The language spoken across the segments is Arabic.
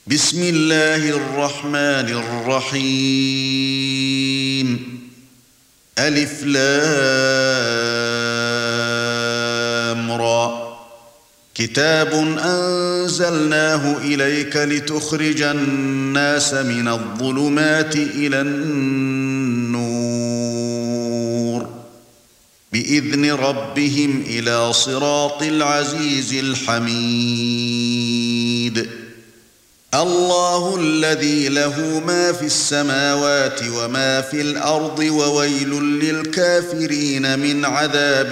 بسم الله الرحمن الرحيم ألف لام را كتاب أنزلناه إليك لتخرج الناس من الظلمات إلى النور بإذن ربهم إلى صراط العزيز الحميد الله الذي له ما في السماوات وما في الأرض وويل للكافرين من عذاب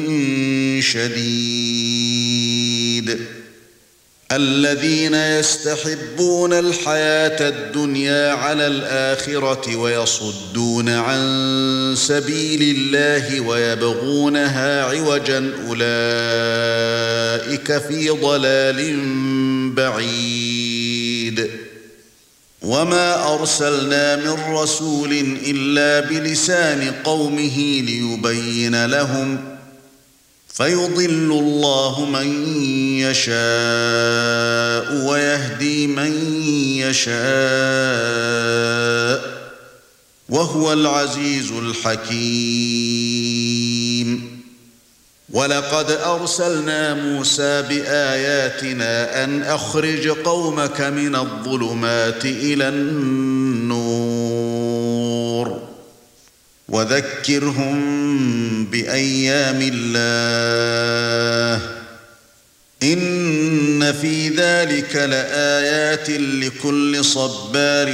شديد الذين يستحبون الحياة الدنيا على الآخرة ويصدون عن سبيل الله ويبغونها عوجا أولئك في ضلال بعيد وما أرسلنا من رسول إلا بلسان قومه ليبين لهم فيضل الله من يشاء ويهدي من يشاء وهو العزيز الحكيم ولقد أرسلنا موسى بآياتنا أن أخرج قومك من الظلمات إلى النور وذكرهم بأيام الله إن في ذلك لآيات لكل صبار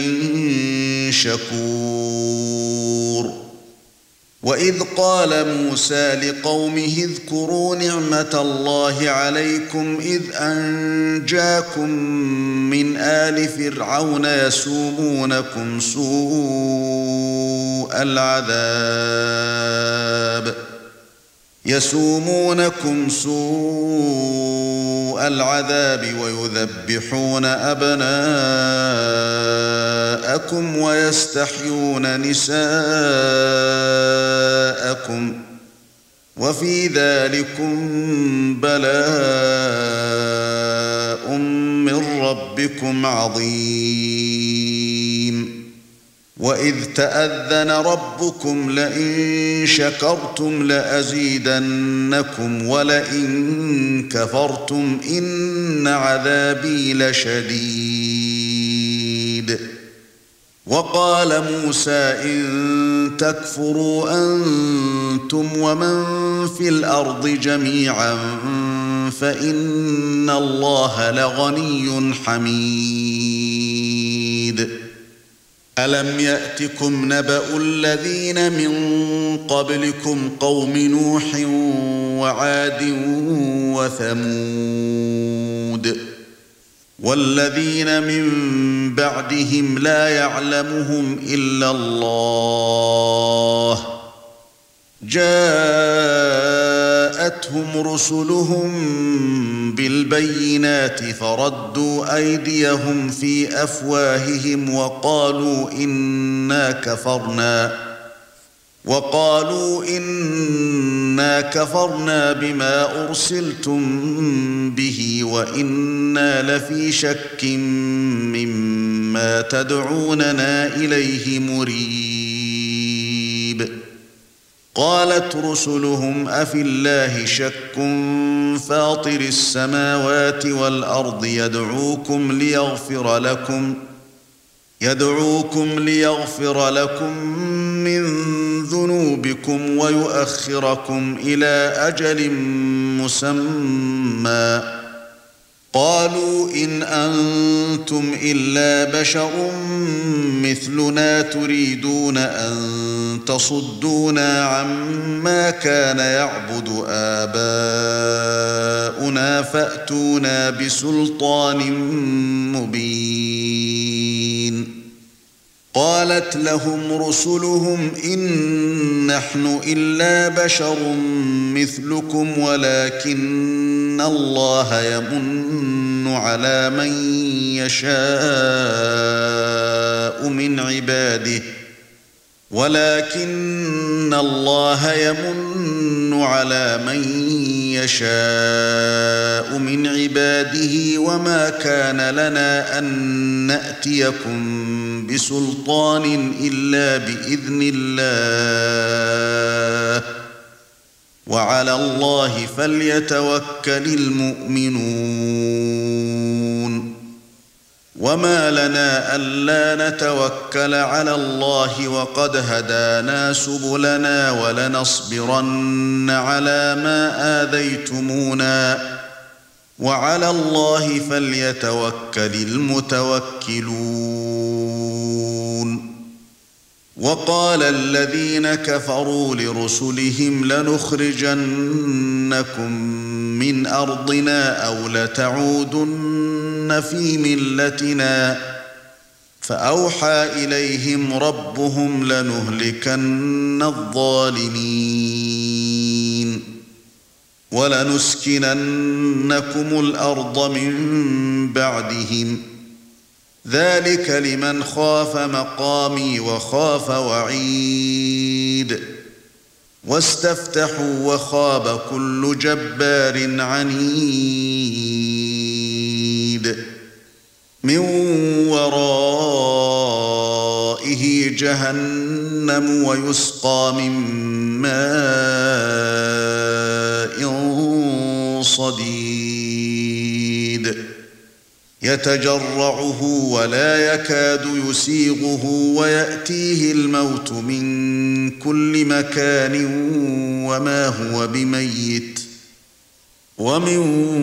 شكور وإذ قال موسى لقومه اذكروا نعمة الله عليكم إذ أنجاكم من آل فرعون يسومونكم سوء العذاب ويذبحون أبناءكم ويستحيون نساءكم وفي ذلكم بلاء من ربكم عظيم وإذ تأذن ربكم لئن شكرتم لأزيدنكم ولئن كفرتم إن عذابي لشديد وقال موسى إن تكفروا أنتم ومن في الأرض جميعا فإن الله لغني حميد ألم يأتكم نبأ الذين من قبلكم قوم نوح وعاد وثمود والذين من بعدهم لا يعلمهم إلا الله جاءتهم رسلهم بالبينات فردوا أيديهم في أفواههم وقالوا إنا كفرنا بما أرسلتم به وإنا لفي شك مما تدعوننا إليه مريب قالت رسلهم أفي الله شك فاطر السماوات والأرض يدعوكم ليغفر لكم من ذنوبكم ويؤخركم إلى أجل مسمى قالوا إن أنتم إلا بشر مثلنا تريدون أن تصدونا عما كان يعبد آباؤنا فأتونا بسلطان مبين قالت لهم رسلهم إن نحن إلا بشر مثلكم ولكن الله يمن على من يشاء من عباده ولكن الله يمن على من يشاء من عباده وما كان لنا أن نأتيكم بسلطان إلا بإذن الله وعلى الله فليتوكل المؤمنون وما لنا ألا نتوكل على الله وقد هدانا سبلنا ولنصبرن على ما آذيتمونا وعلى الله فليتوكل المتوكلون وقال الذين كفروا لرسلهم لنخرجنكم من أرضنا أو لتعودن في ملتنا فأوحى إليهم ربهم لنهلكن الظالمين ولنسكننكم الأرض من بعدهم ذلك لمن خاف مقامي وخاف وعيد واستفتحوا وخاب كل جبار عنيد من ورائه جهنم ويسقى من ماء صديد يتجرعه ولا يكاد يسيغه ويأتيه الموت من كل مكان وما هو بميت ومن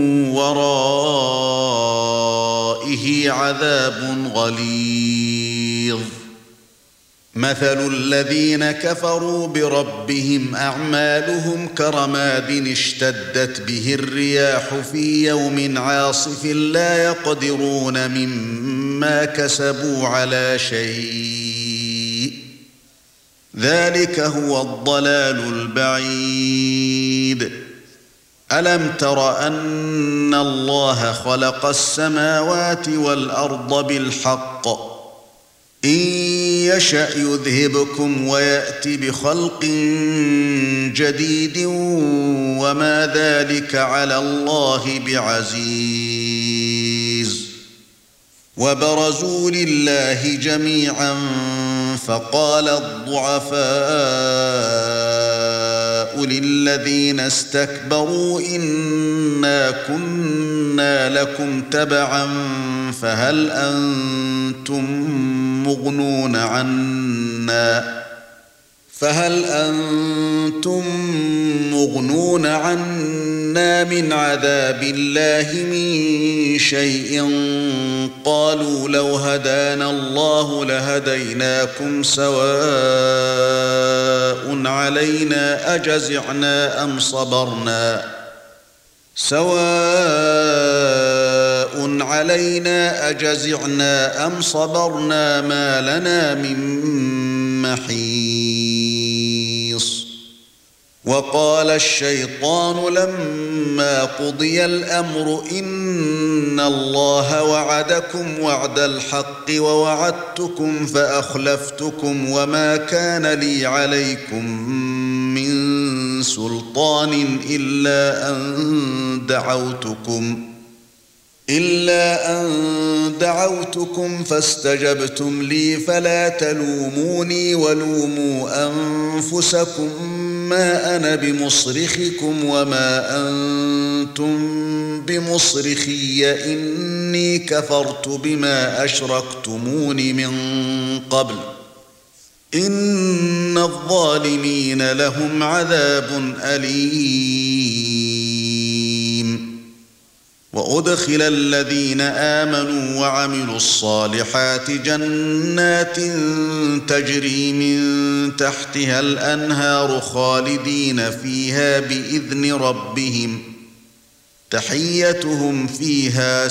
ورائه عذاب غليظ مثل الذين كفروا بربهم أعمالهم كرماد اشتدت به الرياح في يوم عاصف لا يقدرون مما كسبوا على شيء ذلك هو الضلال البعيد ألم تر أن الله خلق السماوات والأرض بالحق إن يشأ يذهبكم ويأت بخلق جديد وما ذلك على الله بعزيز وبرزوا لله جميعا فقال الضعفاء للذين استكبروا إنا كنا لكم تبعا فهل أنتم مغنون عنا من عذاب الله من شيء قالوا لو هدانا الله لهديناكم سواء علينا أجزعنا أم صبرنا ما لنا من محيص وقال الشيطان لما قضي الأمر إن الله وعدكم وعد الحق ووعدتكم فأخلفتكم وما كان لي عليكم من سلطان إلا أن دعوتكم فاستجبتم لي فلا تلوموني ولوموا أنفسكم ما أنا بمصرخكم وما أنتم بمصرخي إني كفرت بما أشركتمون من قبل إن الظالمين لهم عذاب أليم وأدخل الذين آمنوا وعملوا الصالحات جنات تجري من تحتها الأنهار خالدين فيها بإذن ربهم تحيتهم فيها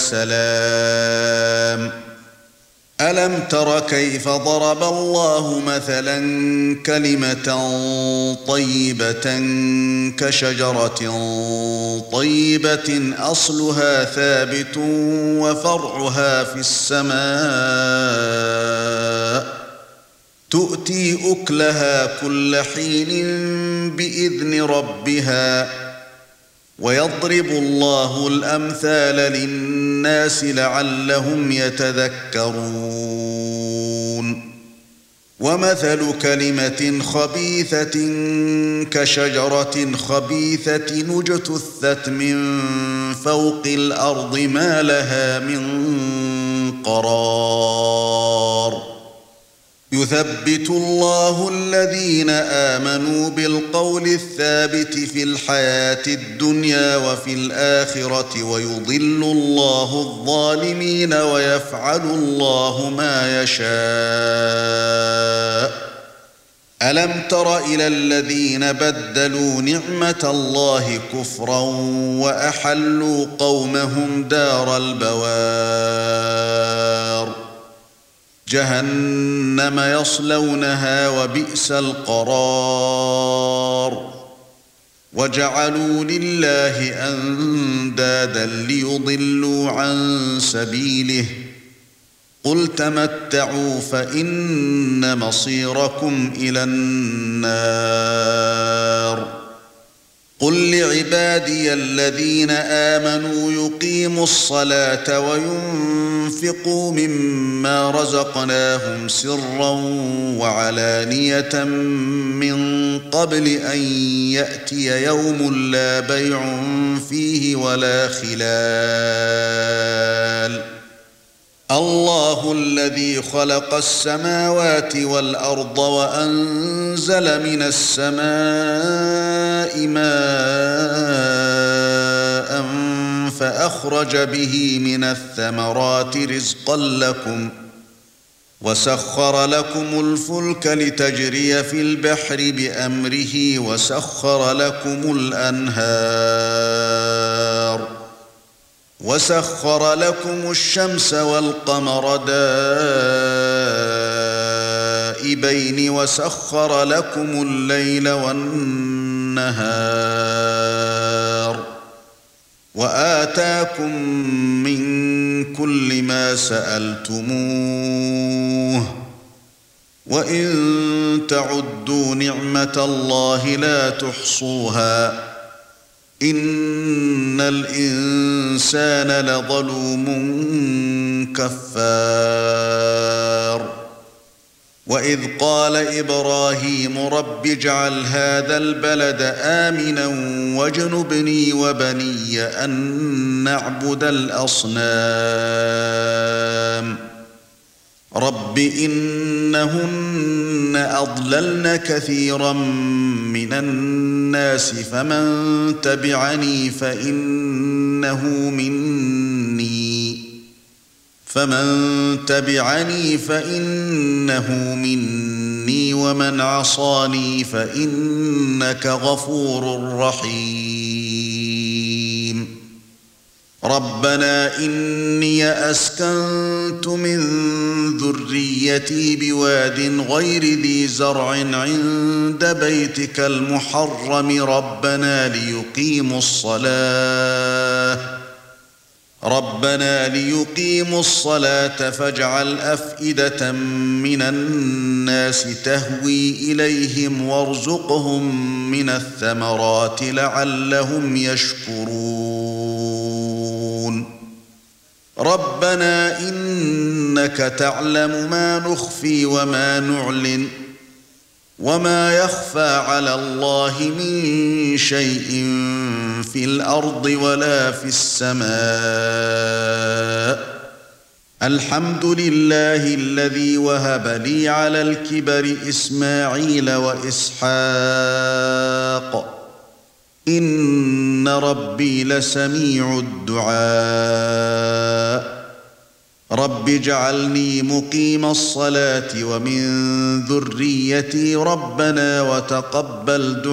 سلام ألم تر كيف ضرب الله مثلا كلمة طيبة كشجرة طيبة أصلها ثابت وفرعها في السماء تؤتي أكلها كل حين بإذن ربها ويضرب الله الأمثال للناس لعلهم يتذكرون ومثل كلمة خبيثة كشجرة خبيثة اجتثت من فوق الأرض ما لها من قرار يثبت الله الذين آمنوا بالقول الثابت في الحياة الدنيا وفي الآخرة ويضل الله الظالمين ويفعل الله ما يشاء ألم تر إلى الذين بدلوا نعمة الله كفرا وأحلوا قومهم دار البوار جهنم يصلونها وبئس القرار وجعلوا لله أندادا ليضلوا عن سبيله قل تمتعوا فإن مصيركم إلى النار قل لعبادي الذين آمنوا يقيموا الصلاة وينفقوا مما رزقناهم سرا وعلانية من قبل أن يأتي يوم لا بيع فيه ولا خلال الله الذي خلق السماوات والأرض وأنزل من السماء ماء فأخرج به من الثمرات رزقا لكم وسخر لكم الفلك لتجري في البحر بأمره وسخر لكم الأنهار وسخر لكم الشمس والقمر دائبين وسخر لكم الليل والنهار وآتاكم من كل ما سألتموه وإن تعدوا نعمة الله لا تحصوها إن الإنسان لظلوم كفار وإذ قال إبراهيم رب اجعل هذا البلد آمنا واجنبني وبني أن نعبد الأصنام رب إنهن أضللن كثيرا من الناس فمن تبعني فإنه مني ومن عصاني فإنك غفور رحيم ربنا إني أسكنت من ذريتي بواد غير ذي زرع عند بيتك المحرم ربنا ليقيموا الصلاة فاجعل أفئدة من الناس تهوي إليهم وارزقهم من الثمرات لعلهم يشكرون ربنا إنك تعلم ما نخفي وما نعلن وما يخفى على الله من شيء في الأرض ولا في السماء الحمد لله الذي وهب لي على الكبر إسماعيل وإسحاق إن ربي لسميع الدعاء رب اجعلني مقيم الصلاة ومن ذريتي ربنا وتقبل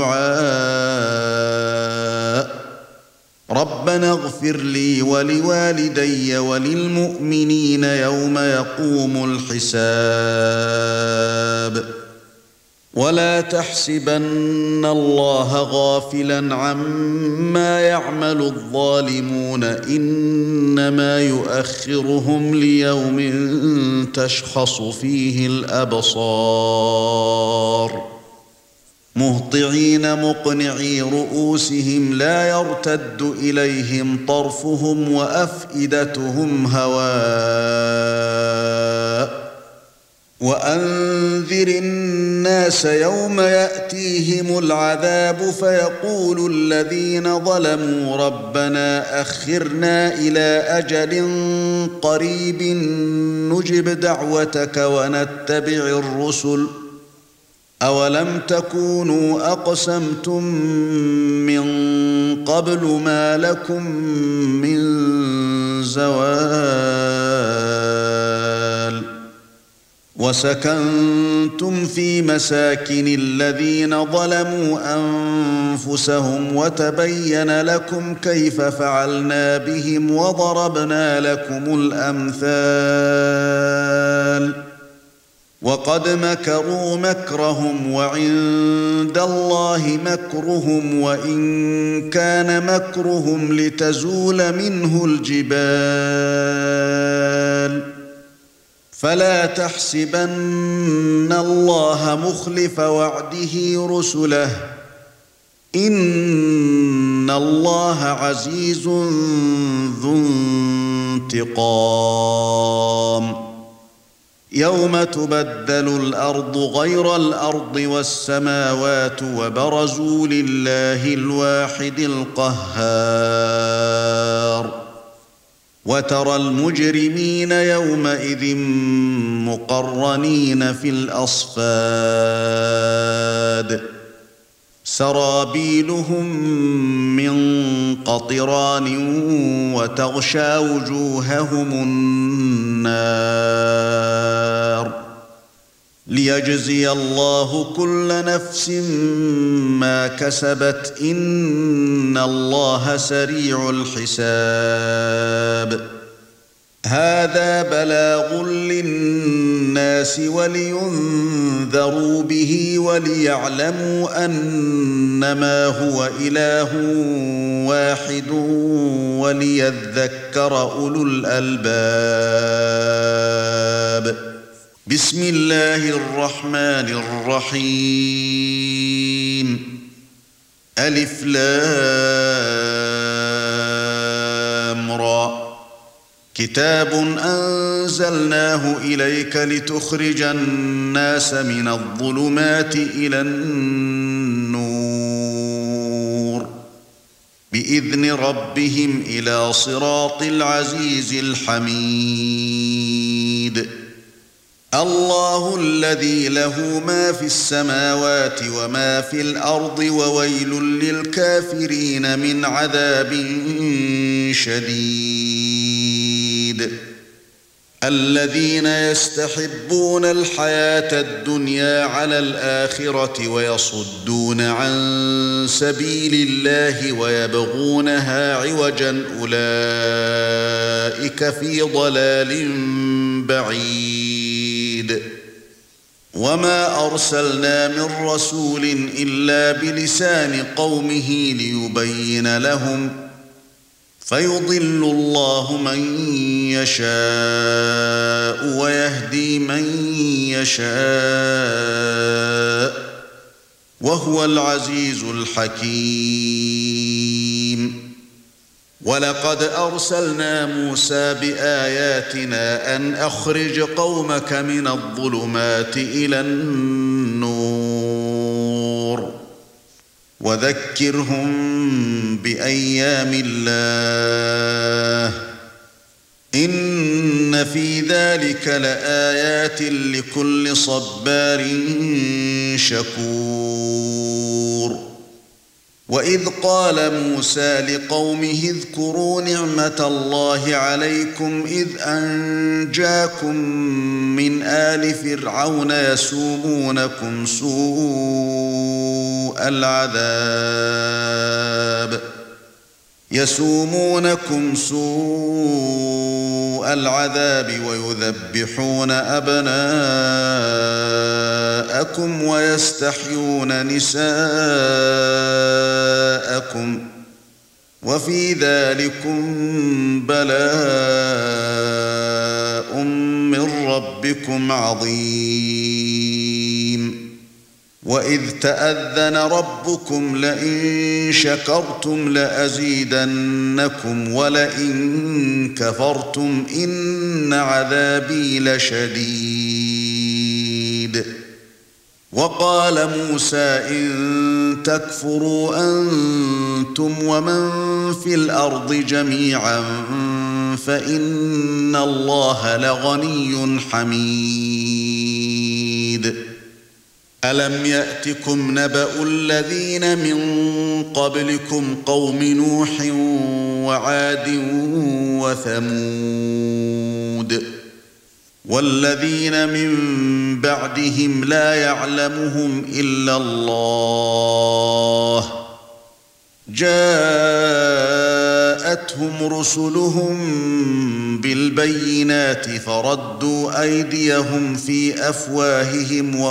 دعاء ربنا اغفر لي ولوالدي وللمؤمنين يوم يقوم الحساب ولا تحسبن الله غافلا عما يعمل الظالمون إنما يؤخرهم ليوم تشخص فيه الأبصار مهطعين مقنعي رؤوسهم لا يرتد إليهم طرفهم وأفئدتهم هواء وأنذر الناس يوم يأتيهم العذاب فيقول الذين ظلموا ربنا أخرنا إلى أجل قريب نجب دعوتك ونتبع الرسل أولم تكونوا أقسمتم من قبل ما لكم من زوال وسكنتم في مساكن الذين ظلموا أنفسهم وتبين لكم كيف فعلنا بهم وضربنا لكم الأمثال وقد مكروا مكرهم وعند الله مكرهم وإن كان مكرهم لتزول منه الجبال فلا تحسبن الله مخلف وعده رسله إن الله عزيز ذو انتقام يوم تبدل الأرض غير الأرض والسماوات وبرزوا لله الواحد القهار وترى المجرمين يومئذ مقرنين في الأصفاد سرابيلهم من قطران وتغشى وجوههم النار ليجزي الله كل نفس ما كسبت إن الله سريع الحساب هذا بلاغ للناس ولينذروا به وليعلموا أنما هو إله واحد وليذكر أولو الألباب بسم الله الرحمن الرحيم ألف لام را كتاب أنزلناه إليك لتخرج الناس من الظلمات إلى النور بإذن ربهم إلى صراط العزيز الحميد الله الذي له ما في السماوات وما في الأرض وويل للكافرين من عذاب شديد الذين يستحبون الحياة الدنيا على الآخرة ويصدون عن سبيل الله ويبغونها عوجا أولئك في ضلال بعيد وما أرسلنا من رسول إلا بلسان قومه ليبين لهم فيضل الله من يشاء ويهدي من يشاء وهو العزيز الحكيم ولقد أرسلنا موسى بآياتنا أن أخرج قومك من الظلمات إلى النور وذكرهم بأيام الله إن في ذلك لآيات لكل صبار شكور وإذ قال موسى لقومه اذكروا نعمة الله عليكم إذ أنجاكم من آل فرعون يسومونكم سوء سوء العذاب ويذبحون أبناءكم ويستحيون نساءكم وفي ذلكم بلاء من ربكم عظيم. وإذ تأذن ربكم لئن شكرتم لأزيدنكم ولئن كفرتم إن عذابي لشديد. وقال موسى إن تكفروا أنتم ومن في الأرض جميعا فإن الله لغني حميد. ألم يأتكم نبأ الذين من قبلكم قوم نوح وعاد وثمود والذين من بعدهم لا يعلمهم إلا الله جاءتهم رسلهم بالبينات فردوا أيديهم في أفواههم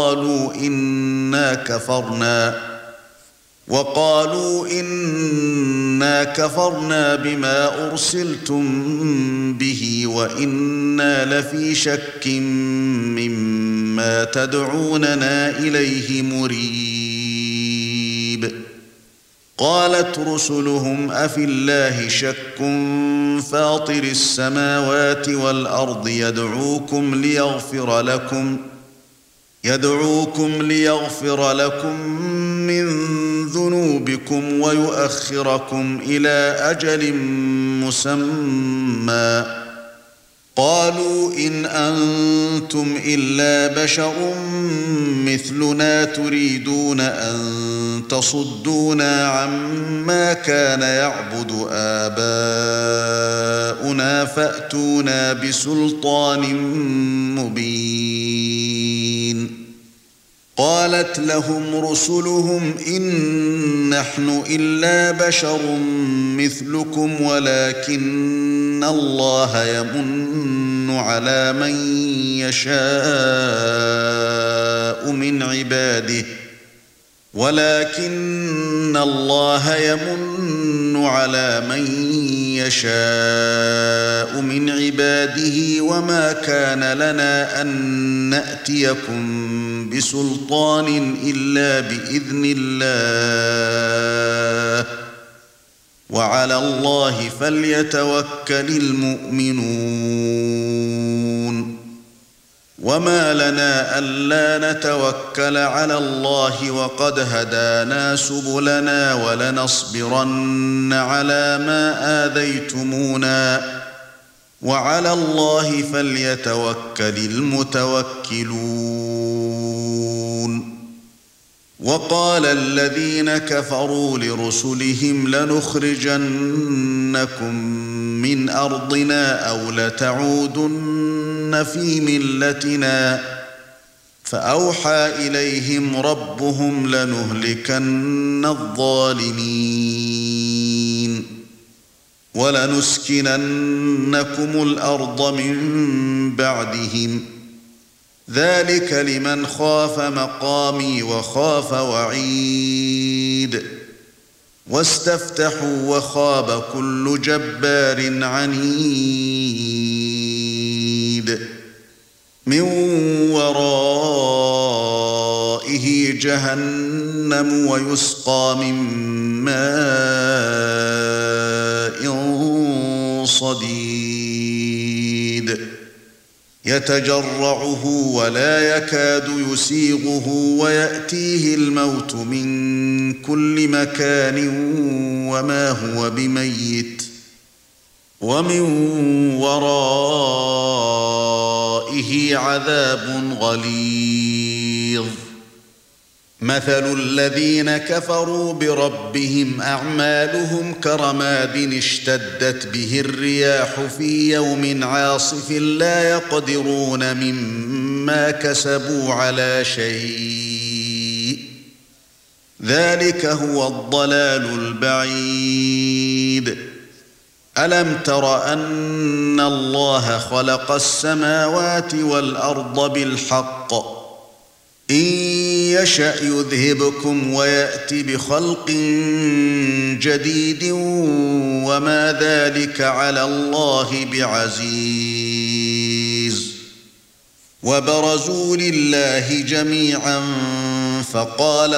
وقالوا إنا كفرنا بما أرسلتم به وإنا لفي شك مما تدعوننا إليه مريب. قالت رسلهم أفي الله شك فاطر السماوات والأرض يدعوكم ليغفر لكم من ذنوبكم ويؤخركم إلى أجل مسمى. قالوا إن أنتم إلا بشر مثلنا تريدون أن تصدونا عما كان يعبد آباؤنا فأتونا بسلطان مبين. قالت لهم رسلهم إن نحن إلا بشر مثلكم ولكن الله يمن على من يشاء من عباده وما كان لنا أن نأتيكم بسلطان إلا بإذن الله وعلى الله فليتوكل المؤمنون. وما لنا ألا نتوكل على الله وقد هدانا سبلنا ولنصبرن على ما آذيتمونا وعلى الله فليتوكل المتوكلون. وقال الذين كفروا لرسلهم لنخرجنكم من أرضنا أو لتعودن في ملتنا فأوحى إليهم ربهم لنهلكن الظالمين ولنسكننكم الأرض من بعدهم ذلك لمن خاف مقامي وخاف وعيد. واستفتحوا وخاب كل جبار عنيد من ورائه جهنم ويسقى من ماء صديد يتجرعه ولا يكاد يسيغه ويأتيه الموت من كل مكان وما هو بميت ومن ورائه عذاب غليظ. مثل الذين كفروا بربهم أعمالهم كرماد اشتدت به الرياح في يوم عاصف لا يقدرون مما كسبوا على شيء ذلك هو الضلال البعيد. ألم تر أن الله خلق السماوات والأرض بالحق إن يشأ يذهبكم ويأت بخلق جديد وما ذلك على الله بعزيز وبرزوا لله جميعا فقال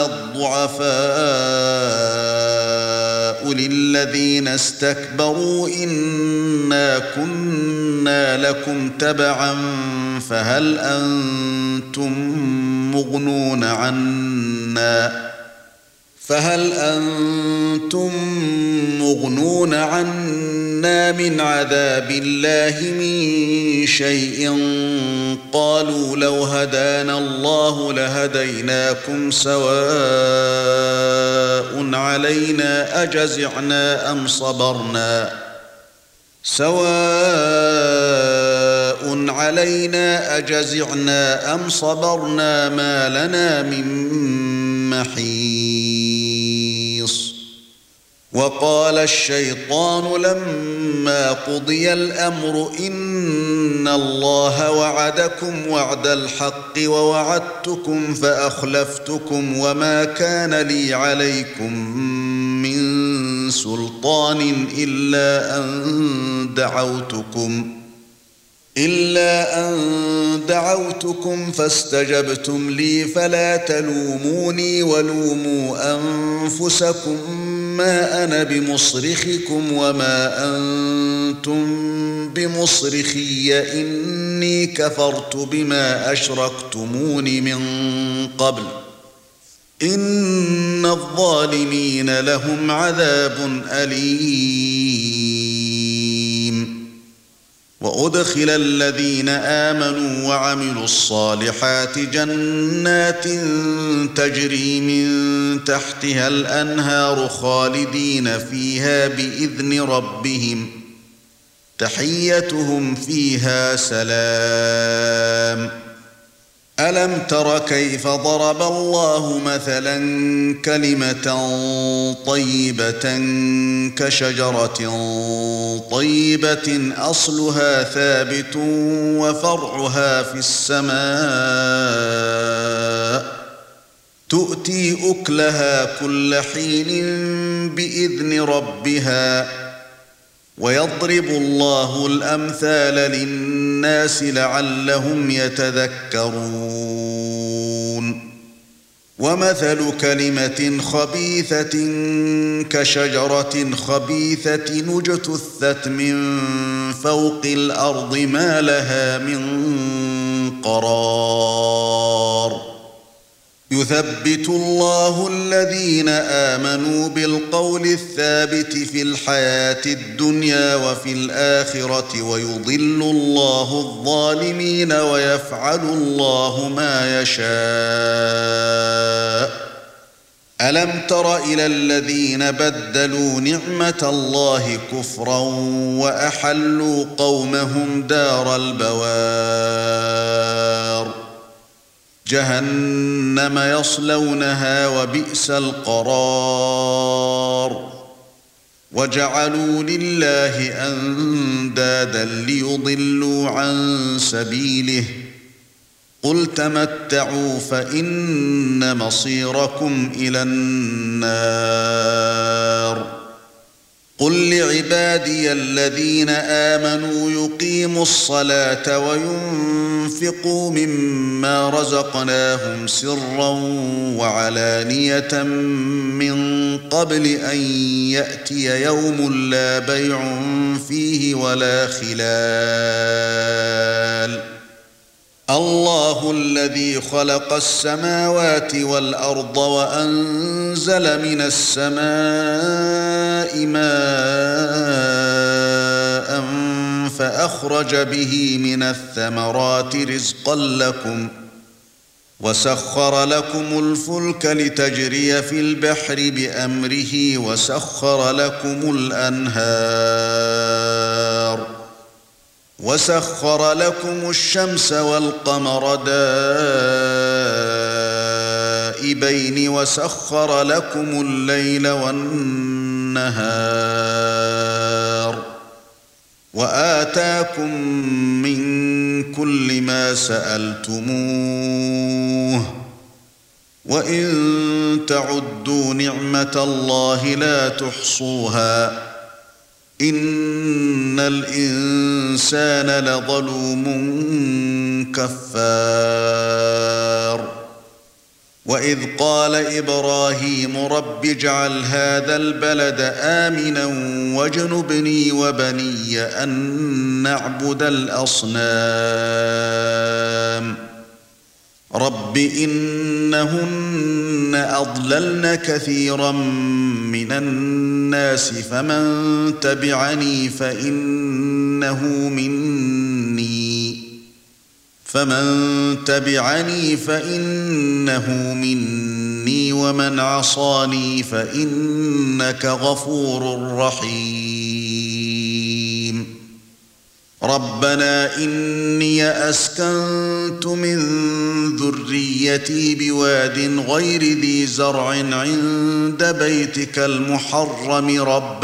الضعفاء للذين استكبروا إنا كنا لكم تبعا فهل أنتم مغنون عنا من عذاب الله من شيء قالوا لو هدانا الله لهديناكم سواء علينا أجزعنا أم صبرنا ما لنا من محيص وقال الشيطان لما قضي الأمر إن الله وعدكم وعد الحق ووعدتكم فأخلفتكم وما كان لي عليكم من سلطان إلا أن دعوتكم فاستجبتم لي فلا تلوموني ولوموا أنفسكم ما أنا بمصرخكم وما أنتم بمصرخي إني كفرت بما أشركتمون من قبل إن الظالمين لهم عذاب أليم وأدخل الذين آمنوا وعملوا الصالحات جنات تجري من تحتها الأنهار خالدين فيها بإذن ربهم تحيتهم فيها سلام ألم تر كيف ضرب الله مثلا كلمة طيبة كشجرة طيبة أصلها ثابت وفرعها في السماء تؤتي أكلها كل حين بإذن ربها ويضرب الله الأمثال للناس لعلهم يتذكرون ومثل كلمة خبيثة كشجرة خبيثة اجتثت من فوق الأرض ما لها من قرار يثبت الله الذين آمنوا بالقول الثابت في الحياة الدنيا وفي الآخرة ويضل الله الظالمين ويفعل الله ما يشاء ألم تر إلى الذين بدلوا نعمة الله كفرا وأحلوا قومهم دار البوار جهنم يصلونها وبئس القرار وجعلوا لله أندادا ليضلوا عن سبيله قل تمتعوا فإن مصيركم إلى النار قل لعبادي الذين آمنوا يقيموا الصلاة وينفقوا مما رزقناهم سرا وعلانية من قبل أن يأتي يوم لا بيع فيه ولا خلال الله الذي خلق السماوات والأرض وأنزل من السماء ماء فأخرج به من الثمرات رزقا لكم وسخر لكم الفلك لتجري في البحر بأمره وسخر لكم الأنهار وسخر لكم الشمس والقمر دائبين وسخر لكم الليل والنهار وآتاكم من كل ما سألتموه وإن تعدوا نعمة الله لا تحصوها إن الإنسان لظلوم كفار وإذ قال إبراهيم رب اجعل هذا البلد آمنا واجنبني وبني أن نعبد الأصنام رب إنهن أضللن كثيرا من الناس فمن تبعني فإنه مني ومن عصاني فإنك غفور رحيم ربنا إني أسكنت من ذريتي بواد غير ذي زرع عند بيتك المحرم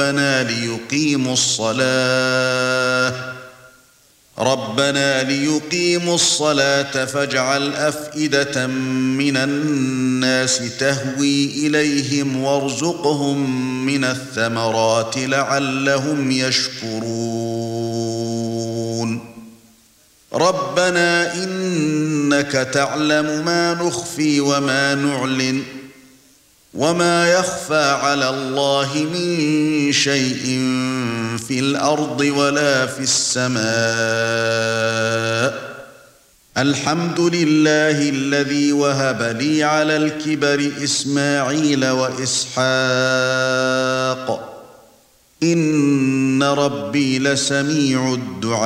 ربنا ليقيموا الصلاة فاجعل أفئدة من الناس تهوي إليهم وارزقهم من الثمرات لعلهم يشكرون ربنا إنك تعلم ما نخفي وما نعلن وما يخفى على الله من شيء في الأرض ولا في السماء الحمد لله الذي وهب لي على الكبر إسماعيل وإسحاق إن ربي لسميع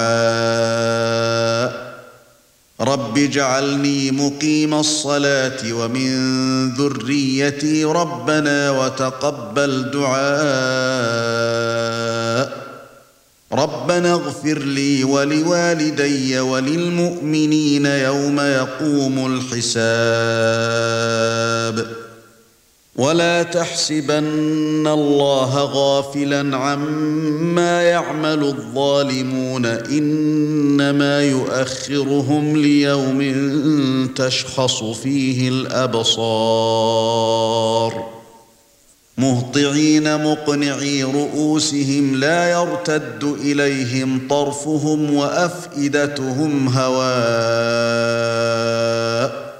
الدعاء رب اجعلني مقيم الصلاة ومن ذريتي ربنا وتقبل دعاء ربنا اغفر لي ولوالدي وللمؤمنين يوم يقوم الحساب ولا تحسبن الله غافلا عما يعمل الظالمون إنما يؤخرهم ليوم تشخص فيه الأبصار مهطعين مقنعي رؤوسهم لا يرتد إليهم طرفهم وأفئدتهم هواء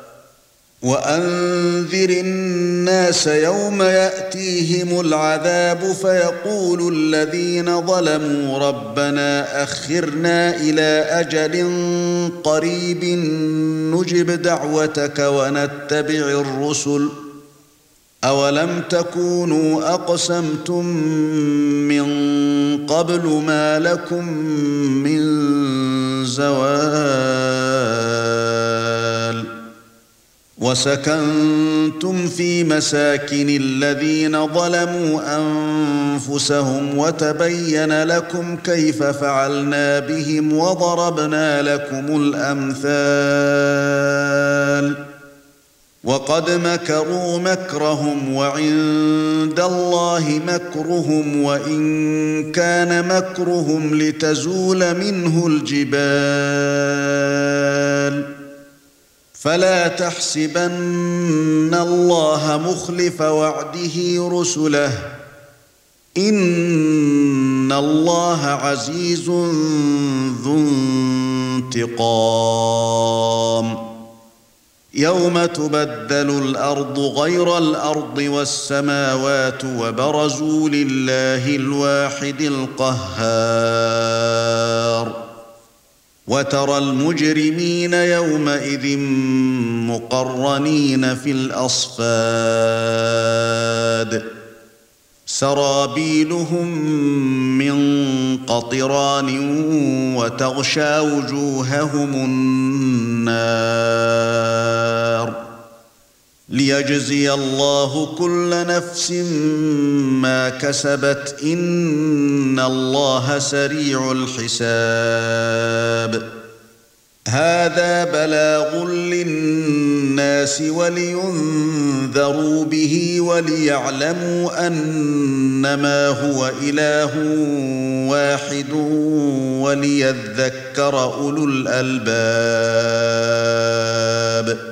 وأنذر الناس يوم يأتيهم العذاب فيقول الذين ظلموا ربنا أخرنا إلى أجل قريب نجب دعوتك ونتبع الرسل أولم تكونوا أقسمتم من قبل ما لكم من زوال وسكنتم في مساكن الذين ظلموا أنفسهم وتبين لكم كيف فعلنا بهم وضربنا لكم الأمثال وقد مكروا مكرهم وعند الله مكرهم وإن كان مكرهم لتزول منه الجبال فلا تحسبن الله مخلف وعده رسله إن الله عزيز ذو انتقام يوم تبدل الأرض غير الأرض والسماوات وبرزوا لله الواحد القهار وترى المجرمين يومئذ مقرنين في الأصفاد سرابيلهم من قطران وتغشى وجوههم النار ليجزي الله كل نفس ما كسبت إن الله سريع الحساب هذا بلاغ للناس ولينذروا به وليعلموا أنما هو إله واحد وليذكر أولو الألباب